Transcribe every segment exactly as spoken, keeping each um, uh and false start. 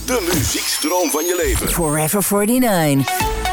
De muziekstroom van je leven. Forever forty-nine.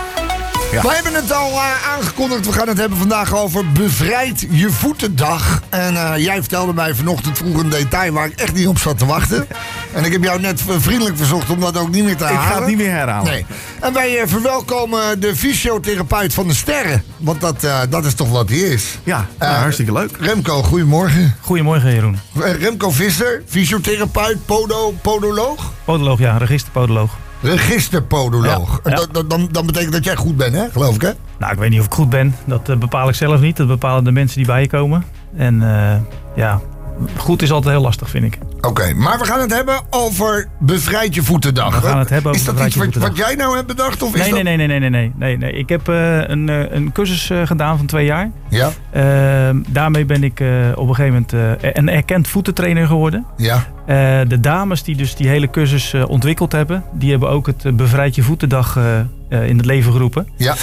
Ja. We hebben het al uh, aangekondigd. We gaan het hebben vandaag over Bevrijd je voetendag. En uh, jij vertelde mij vanochtend vroeg een detail waar ik echt niet op zat te wachten. En ik heb jou net vriendelijk verzocht om dat ook niet meer te herhalen. Ik ga het niet meer herhalen. Nee. En wij uh, verwelkomen de fysiotherapeut van de sterren. Want dat, uh, dat is toch wat hij is. Ja, nou, uh, hartstikke leuk. Remco, goedemorgen. Goedemorgen, Jeroen. Uh, Remco Visser, fysiotherapeut, podo, podoloog? Podoloog, ja, registerpodoloog. Registerpodoloog. Ja, ja. Dat, dat, dan, dan betekent dat jij goed bent, hè? Geloof ik, hè? Nou, ik weet niet of ik goed ben. Dat uh, bepaal ik zelf niet. Dat bepalen de mensen die bij je komen. En uh, ja, goed is altijd heel lastig, vind ik. Oké, okay, maar we gaan het hebben over Bevrijd je voetendag. We gaan het hebben over Is dat Bevrijd iets je wat, wat jij nou hebt bedacht? Of is nee, dat... nee, nee, nee, nee, nee, nee, nee. Ik heb uh, een, uh, een cursus uh, gedaan van twee jaar. Ja. Uh, daarmee ben ik uh, op een gegeven moment uh, een erkend voetentrainer geworden. Ja. Uh, de dames die dus die hele cursus uh, ontwikkeld hebben, die hebben ook het uh, Bevrijd je voetendag uh, uh, in het leven geroepen. Ja.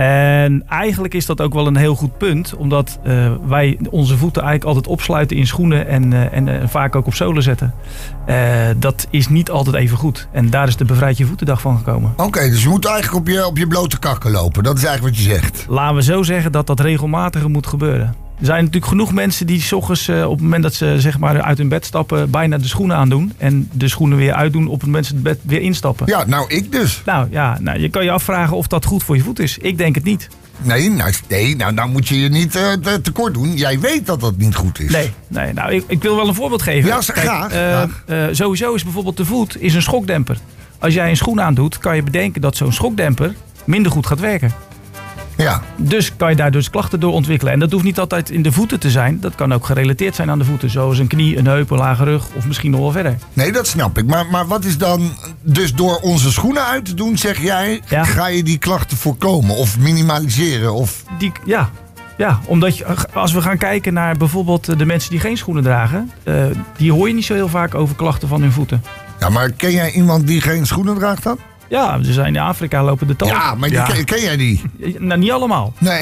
En eigenlijk is dat ook wel een heel goed punt, omdat uh, wij onze voeten eigenlijk altijd opsluiten in schoenen en, uh, en uh, vaak ook op zolen zetten. Uh, dat is niet altijd even goed. En daar is de Bevrijd je voetendag van gekomen. Oké, okay, dus je moet eigenlijk op je, op je blote kakken lopen. Dat is eigenlijk wat je zegt. Laten we zo zeggen dat dat regelmatiger moet gebeuren. Er zijn natuurlijk genoeg mensen die 's ochtends uh, op het moment dat ze zeg maar uit hun bed stappen bijna de schoenen aandoen. En de schoenen weer uitdoen op het moment dat ze het bed weer instappen. Ja, nou ik dus. Nou ja, nou, je kan je afvragen of dat goed voor je voet is. Ik denk het niet. Nee, nou, nee, nou, nou moet je je niet uh, te, tekort doen. Jij weet dat dat niet goed is. Nee, nee nou, ik, ik wil wel een voorbeeld geven. Ja, Kijk, graag. Uh, graag. Uh, sowieso is bijvoorbeeld de voet is een schokdemper. Als jij een schoen aandoet, kan je bedenken dat zo'n schokdemper minder goed gaat werken. Ja. Dus kan je daar dus klachten door ontwikkelen. En dat hoeft niet altijd in de voeten te zijn. Dat kan ook gerelateerd zijn aan de voeten. Zoals een knie, een heup, een lage rug of misschien nog wel verder. Nee, dat snap ik. Maar, maar wat is dan... Dus door onze schoenen uit te doen, zeg jij... Ja. Ga je die klachten voorkomen of minimaliseren? Of... Die, ja. Ja, omdat je, als we gaan kijken naar bijvoorbeeld de mensen die geen schoenen dragen... Uh, die hoor je niet zo heel vaak over klachten van hun voeten. Ja, maar ken jij iemand die geen schoenen draagt dan? Ja, ze zijn in Afrika lopen de tal. Ja, maar die ja. Ken, ken jij die? Nou, niet allemaal. Nee.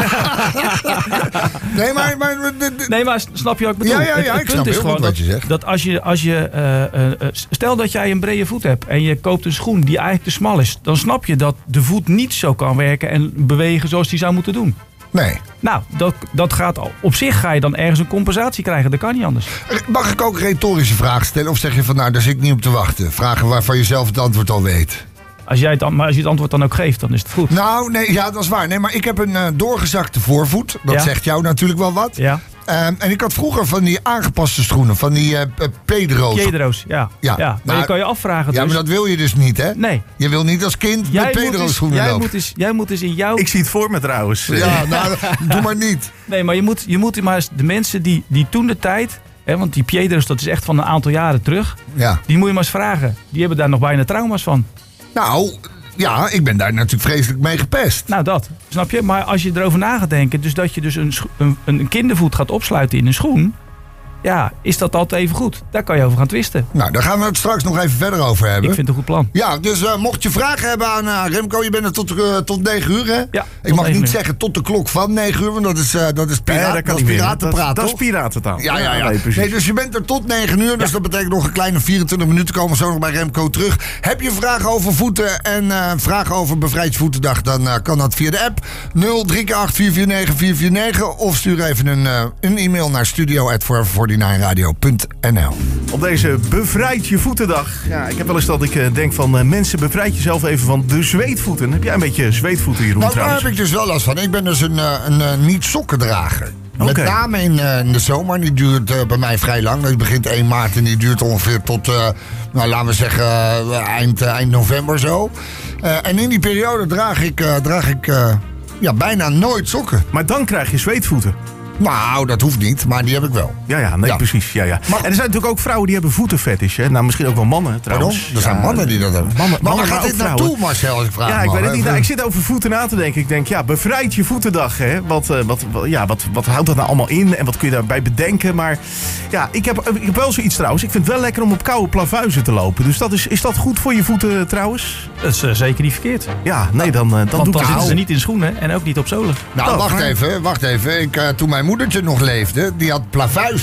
nee, maar, maar... De, de... Nee, maar snap je wat ik bedoel? Ja, ja, ja, het, het ik snap heel goed wat je zegt. Dat als je... Als je uh, uh, stel dat jij een brede voet hebt en je koopt een schoen die eigenlijk te smal is. Dan snap je dat de voet niet zo kan werken en bewegen zoals die zou moeten doen. Nee. Nou, dat, dat gaat al. Op zich ga je dan ergens een compensatie krijgen. Dat kan niet anders. Mag ik ook een retorische vraag stellen? Of zeg je van nou, daar zit ik niet op te wachten? Vragen waarvan je zelf het antwoord al weet. Als jij het, maar als je het antwoord dan ook geeft, dan is het goed. Nou, nee, ja, dat is waar. Nee, maar ik heb een uh, doorgezakte voorvoet. Dat ja. zegt jou natuurlijk wel wat. Ja. Um, en ik had vroeger van die aangepaste schoenen, van die uh, Pedro's. Pedro's, ja. ja. ja. Maar nou, je kan je afvragen dus. Ja, maar dat wil je dus niet, hè? Nee. Je wil niet als kind jij met Pedro's schoenen jij lopen. Moet eens, jij moet eens in jouw... Ik zie het voor me trouwens. Ja, nou, doe maar niet. Nee, maar je moet, je moet maar eens de mensen die, die toen de tijd... Hè, want die Pedro's, dat is echt van een aantal jaren terug. Ja. Die moet je maar eens vragen. Die hebben daar nog bijna trauma's van. Nou... Ja, ik ben daar natuurlijk vreselijk mee gepest. Nou, dat. Snap je? Maar als je erover na gaat denken... dus dat je dus een, scho- een, een kindervoet gaat opsluiten in een schoen... ja, is dat altijd even goed? Daar kan je over gaan twisten. Nou, daar gaan we het straks nog even verder over hebben. Ik vind het een goed plan. Ja, dus uh, mocht je vragen hebben aan uh, Remco... je bent er tot, uh, tot negen uur, hè? Ja, ik mag niet uur. zeggen tot de klok van negen uur... want dat is, uh, dat is, pira- ja, dat dat is piratenpraat, dat, dat is piratentaal. Ja, ja, ja. Nee, nee, dus je bent er tot negen uur... dus ja. dat betekent nog een kleine vierentwintig minuten... komen we zo nog bij Remco terug. Heb je vragen over voeten en uh, vragen over Bevrijd Voetendag... dan uh, kan dat via de app nul drie acht vier vier negen vier vier negen... of stuur even een, uh, een e-mail naar studio at forever forty-nine radio punt n l. Op deze Bevrijd je voetendag. Ja, ik heb wel eens dat ik uh, denk van... Uh, mensen, bevrijd jezelf even van de zweetvoeten. Heb jij een beetje zweetvoeten, Jeroen, nou, trouwens? Daar heb ik dus wel last van. Ik ben dus een, uh, een uh, niet-sokkendrager. Okay. Met name in, uh, in de zomer. Die duurt uh, bij mij vrij lang. Die begint één maart en die duurt ongeveer tot... Uh, nou, laten we zeggen uh, eind, uh, eind november zo. Uh, en in die periode draag ik, uh, draag ik uh, ja, bijna nooit sokken. Maar dan krijg je zweetvoeten. Nou, dat hoeft niet, maar die heb ik wel. Ja, ja, nee, ja. precies. Ja, ja. Maar, en er zijn natuurlijk ook vrouwen die hebben voetenfetish. Hè? Nou, misschien ook wel mannen trouwens. Pardon? Er zijn ja, mannen die dat hebben. Mannen, maar mannen, waar gaat dit naartoe, Marcel, als ik vraag? Ja, ik man, weet het niet. Nou, ik zit over voeten na te denken. Ik denk, ja, bevrijd je voetendag. Hè? Wat, uh, wat, wat, ja, wat, wat houdt dat nou allemaal in? En wat kun je daarbij bedenken? Maar ja, ik heb, ik heb wel zoiets trouwens. Ik vind het wel lekker om op koude plavuizen te lopen. Dus dat is, is dat goed voor je voeten trouwens? Dat is uh, zeker niet verkeerd. Ja, nee, dan, uh, dan Want doe dan ik zitten het. ze niet in schoenen en ook niet op zolen. Nou, Oh, wacht maar... even, wacht even. Ik, uh, toen mijn moedertje nog leefde, die had plavuizen.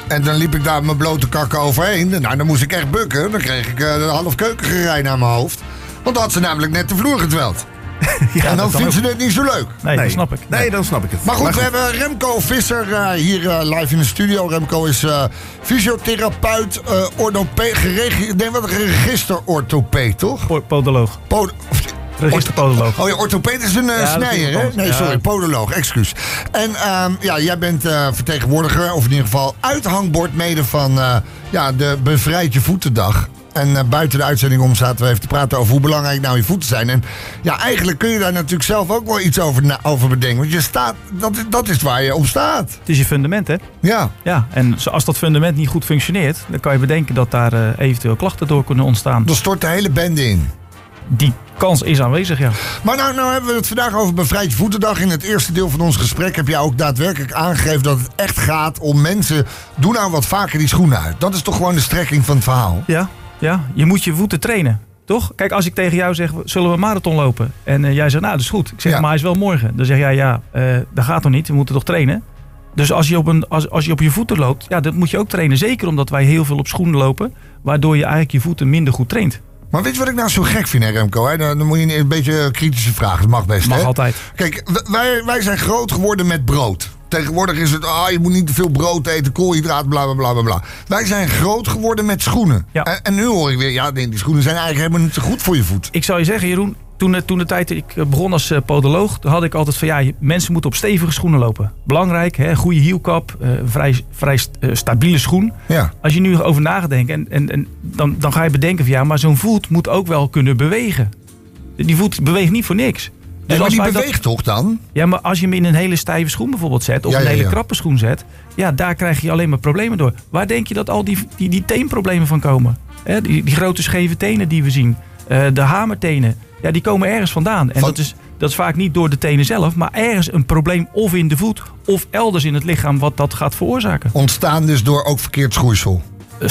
En dan liep ik daar met mijn blote kakken overheen. Nou, dan moest ik echt bukken. Dan kreeg ik uh, een half keukengerei naar mijn hoofd. Want dan had ze namelijk net de vloer gedweld. Ja, en dan vindt ze het niet zo leuk. Nee, nee, dat snap ik. Nee, dan snap ik het. Maar goed, maar goed. we hebben Remco Visser uh, hier uh, live in de studio. Remco is uh, fysiotherapeut, uh, orthopeed, geregi- nee, wat een registerorthopeed, toch? Po- podoloog. Pod- Registerpodoloog. Oh ja, orthopeed is een uh, ja, snijder, hè? Nee, sorry, ja. Podoloog, excuus. En um, ja, jij bent uh, vertegenwoordiger, of in ieder geval uithangbord mede van uh, ja, de Bevrijd Je Voetendag. En uh, buiten de uitzending om zaten we even te praten over hoe belangrijk nou je voeten zijn. En ja, eigenlijk kun je daar natuurlijk zelf ook wel iets over, na- over bedenken. Want je staat, dat, dat is waar je op staat. Het is je fundament, hè? Ja. Ja, en als dat fundament niet goed functioneert, dan kan je bedenken dat daar uh, eventueel klachten door kunnen ontstaan. Dan stort de hele bende in. Die kans is aanwezig, ja. Maar nou, nou hebben we het vandaag over Bevrijd Je Voetendag. In het eerste deel van ons gesprek heb jij ook daadwerkelijk aangegeven dat het echt gaat om mensen. Doe nou wat vaker die schoenen uit. Dat is toch gewoon de strekking van het verhaal? Ja, ja. Je moet je voeten trainen. Toch? Kijk, als ik tegen jou zeg, zullen we een marathon lopen? En uh, jij zegt, nou, dat is goed. Ik zeg, ja. maar hij is wel morgen. Dan zeg jij, ja, uh, dat gaat toch niet? We moeten toch trainen? Dus als je, op een, als, als je op je voeten loopt, ja, dat moet je ook trainen. Zeker omdat wij heel veel op schoenen lopen. Waardoor je eigenlijk je voeten minder goed traint. Maar weet je wat ik nou zo gek vind, hè, Remco? Hè? Dan, dan moet je een beetje kritische vragen. Dat mag best, mag hè? altijd. Kijk, wij, wij zijn groot geworden met brood. Tegenwoordig is het, ah, je moet niet te veel brood eten, koolhydraten, bla, bla, bla, bla, bla. Wij zijn groot geworden met schoenen. Ja. En, en nu hoor ik weer, ja, die schoenen zijn eigenlijk helemaal niet zo goed voor je voet. Ik zou je zeggen, Jeroen, toen, toen de tijd ik begon als uh, podoloog, had ik altijd van, ja, mensen moeten op stevige schoenen lopen. Belangrijk, hè, goede hielkap, uh, vrij, vrij uh, stabiele schoen. Ja. Als je nu over nadenkt, en, en, en dan, dan ga je bedenken van, ja, maar zo'n voet moet ook wel kunnen bewegen. Die voet beweegt niet voor niks. Dus nee, maar die beweegt dat, toch dan? Ja, maar als je hem in een hele stijve schoen bijvoorbeeld zet, of ja, een hele ja, ja. krappe schoen zet, ja, daar krijg je alleen maar problemen door. Waar denk je dat al die, die, die teenproblemen van komen? He, die, die grote scheve tenen die we zien, uh, de hamertenen, ja, die komen ergens vandaan. En van... dat, is, dat is vaak niet door de tenen zelf, maar ergens een probleem of in de voet of elders in het lichaam wat dat gaat veroorzaken. Ontstaan dus door ook verkeerd schoeisel.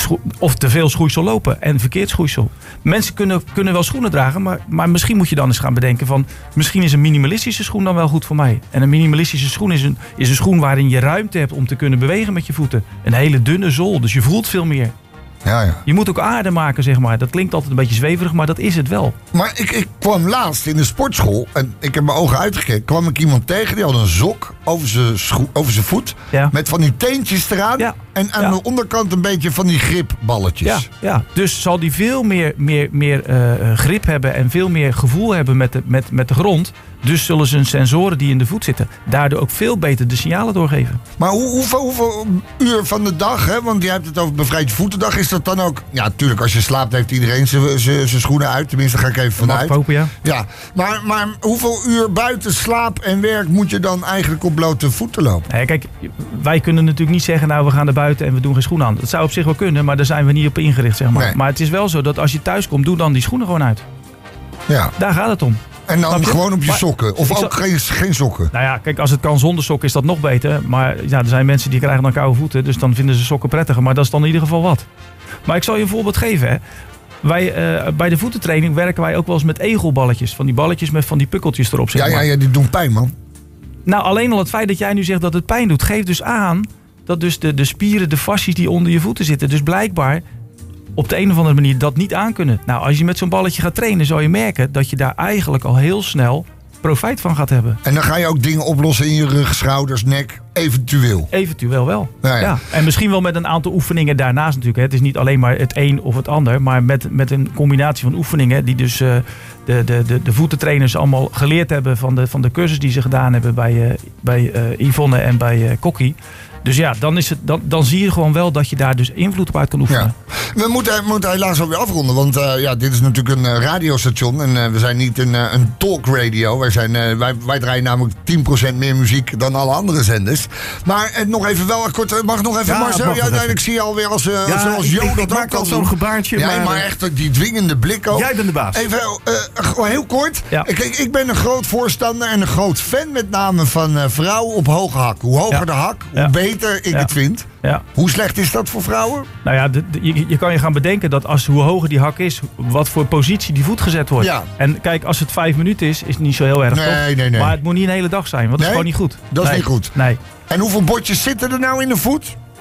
Of te veel schoeisel lopen en verkeerd schoeisel. Mensen kunnen, kunnen wel schoenen dragen, maar, maar misschien moet je dan eens gaan bedenken van, misschien is een minimalistische schoen dan wel goed voor mij. En een minimalistische schoen is een, is een schoen waarin je ruimte hebt om te kunnen bewegen met je voeten. Een hele dunne zool, dus je voelt veel meer. Ja, ja. Je moet ook aarde maken, zeg maar. Dat klinkt altijd een beetje zweverig, maar dat is het wel. Maar ik, ik kwam laatst in de sportschool, en ik heb mijn ogen uitgekeken, kwam ik iemand tegen die had een sok over zijn, scho- over zijn voet. Ja. Met van die teentjes eraan. Ja. En aan ja. de onderkant een beetje van die gripballetjes. Ja, ja. Dus zal die veel meer, meer, meer uh, grip hebben en veel meer gevoel hebben met de, met, met de grond. Dus zullen zijn sensoren die in de voet zitten daardoor ook veel beter de signalen doorgeven. Maar hoe, hoeveel, hoeveel uur van de dag, hè? Want je hebt het over Bevrijd Je Voetendag, is dat dan ook... Ja, natuurlijk, als je slaapt heeft iedereen zijn schoenen uit. Tenminste, daar ga ik even vanuit. Popen, ja. Ja, maar, maar hoeveel uur buiten slaap en werk moet je dan eigenlijk op blote voeten lopen? Nee, kijk, wij kunnen natuurlijk niet zeggen, nou, we gaan naar buiten en we doen geen schoenen aan. Dat zou op zich wel kunnen, maar daar zijn we niet op ingericht, zeg maar. Nee. Maar het is wel zo dat als je thuis komt, doe dan die schoenen gewoon uit. Ja. Daar gaat het om. En dan gewoon op je maar, sokken? Of ook zal... geen, geen sokken? Nou ja, kijk, als het kan zonder sokken is dat nog beter. Maar ja, er zijn mensen die krijgen dan koude voeten. Dus dan vinden ze sokken prettiger. Maar dat is dan in ieder geval wat. Maar ik zal je een voorbeeld geven. Hè. Wij, uh, bij de voetentraining werken wij ook wel eens met egelballetjes. Van die balletjes met van die pukkeltjes erop. Zeg ja, maar. ja, ja, die doen pijn, man. Nou, alleen al het feit dat jij nu zegt dat het pijn doet, geeft dus aan dat dus de, de spieren, de fascies die onder je voeten zitten, dus blijkbaar op de een of andere manier dat niet aankunnen. Nou, als je met zo'n balletje gaat trainen, zal je merken dat je daar eigenlijk al heel snel profijt van gaat hebben. En dan ga je ook dingen oplossen in je rug, schouders, nek, eventueel? Eventueel wel. Ja, ja. Ja. En misschien wel met een aantal oefeningen daarnaast natuurlijk. Hè. Het is niet alleen maar het een of het ander, maar met, met een combinatie van oefeningen die dus uh, de, de, de, de voetentrainers allemaal geleerd hebben van de, van de cursus die ze gedaan hebben bij, uh, bij uh, Yvonne en bij uh, Kokkie. Dus ja, dan, is het, dan, dan zie je gewoon wel dat je daar dus invloed op uit kan oefenen. Ja. We moeten, moeten helaas alweer afronden, want uh, ja, dit is natuurlijk een uh, radiostation en uh, we zijn niet een, uh, een talkradio. Wij, zijn, uh, wij, wij draaien namelijk tien procent meer muziek dan alle andere zenders. Maar uh, nog even wel kort, mag nog even ja, Marcel? Ja, nee, ik zie je alweer als, uh, ja, als, als ik, Jo ik, dat ik ook al zo'n gebaartje. Ja, maar, maar echt die dwingende blik ook. Jij bent de baas. Even uh, heel kort. Ja. Ik, ik ben een groot voorstander en een groot fan met name van uh, vrouwen op hoge hak. Hoe hoger ja. de hak, hoe ja. beter ik ja. het vind. Ja. Hoe slecht is dat voor vrouwen? Nou ja, de, de, je, je kan je gaan bedenken dat als hoe hoger die hak is, wat voor positie die voet gezet wordt. Ja. En kijk, als het vijf minuten is, is het niet zo heel erg. Nee, top. nee, nee. Maar het moet niet een hele dag zijn, want dat nee? is gewoon niet goed. Dat is nee. niet goed. Nee. En hoeveel botjes zitten er nou in de voet?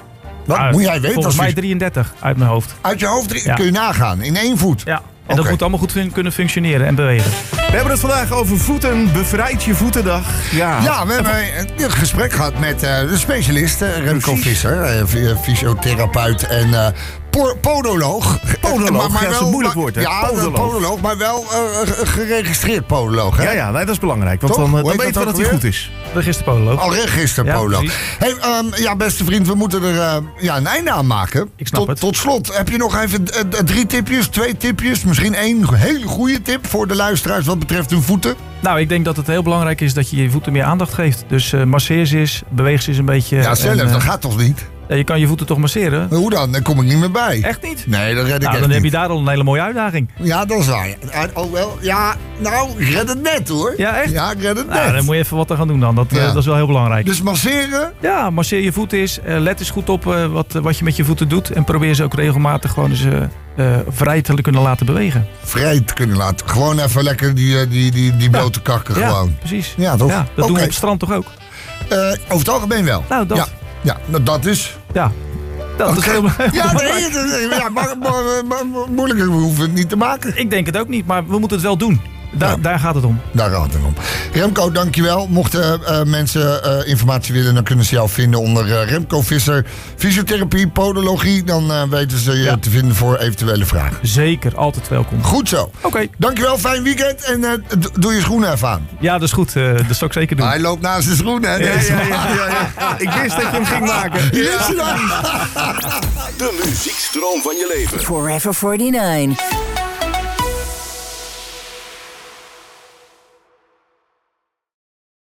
Wat Nou, moet jij weten? Volgens als mij fys- drieëndertig uit mijn hoofd. Uit je hoofd drie- Ja. kun je nagaan, in één voet. Ja. En Oké. dat moet allemaal goed fun- kunnen functioneren en bewegen. We hebben het vandaag over voeten. Bevrijd je voetendag. Ja, Ja, we hebben een, een gesprek gehad met uh, de specialist, uh, Remco Precies. Visser, uh, fy- fysiotherapeut en uh, po- podoloog. Podoloog, ja, dat is een moeilijk woord, hè? Ja, Podoloog. podoloog. podoloog, maar wel uh, g- geregistreerd podoloog. Hè? ja, ja nee, dat is belangrijk. Want Toch? dan, eh, Hoe dan heet weten we dat dat hij ook goed is. Registerpodoloog. Al registerpodoloog. Ja, hey, um, ja, beste vriend, we moeten er uh, ja, een einde aan maken. Ik snap tot, het. tot slot, heb je nog even uh, uh, drie tipjes, twee tipjes, misschien één hele goede tip voor de luisteraars wat betreft hun voeten? Nou, ik denk dat het heel belangrijk is dat je je voeten meer aandacht geeft. Dus uh, masseer ze eens, beweeg ze eens een beetje. Ja, zelf, en, uh, dat gaat toch niet? ja, je kan je voeten toch masseren? Maar hoe dan? Daar kom ik niet meer bij. Echt niet? Nee, dat red ik Nou, echt dan heb niet. je daar al een hele mooie uitdaging. Ja, dat is waar. Ja, oh, wel, ja, nou, ik red het net hoor. Ja, echt? Ja, ik red het Nou, net. dan moet je even wat aan gaan doen dan. Dat, uh, Ja. dat is wel heel belangrijk. Dus masseren, Ja, masseer je voeten eens. Uh, let eens goed op uh, wat, wat je met je voeten doet. En probeer ze ook regelmatig gewoon eens uh, uh, vrij te kunnen laten bewegen. vrij te kunnen laten. Gewoon even lekker die, eh, die, die, die blote kakken Ja, gewoon. precies. Ja, toch? Ja, dat doen Oké. we op het strand toch ook? Uh, over het algemeen wel. Nou, dat. Ja, ja nou, dat is... Ja, dat is Oké. heel Ja, belangrijk. nee, het is- ja maar, maar, maar, maar moeilijker hoeven we het niet te maken. Ik denk het ook niet, maar we moeten het wel doen. Da- Ja. Daar gaat het om. Daar gaat het om. Remco, dankjewel. Mochten uh, mensen uh, informatie willen, dan kunnen ze jou vinden onder uh, Remco Visser. Fysiotherapie, podologie, dan uh, weten ze je Ja. te vinden voor eventuele vragen. Zeker, altijd welkom. Goed zo. Oké, Dankjewel, fijn weekend en uh, d- doe je schoenen even aan. ja, dat is goed. Uh, dat zal ik zeker doen. Hij loopt naast de schoenen, hè? Ja, deze ja, man. ja, ja, ja. Ik wist dat je hem ging maken. Wist je dat? De muziekstroom van je leven. Forever forty-nine.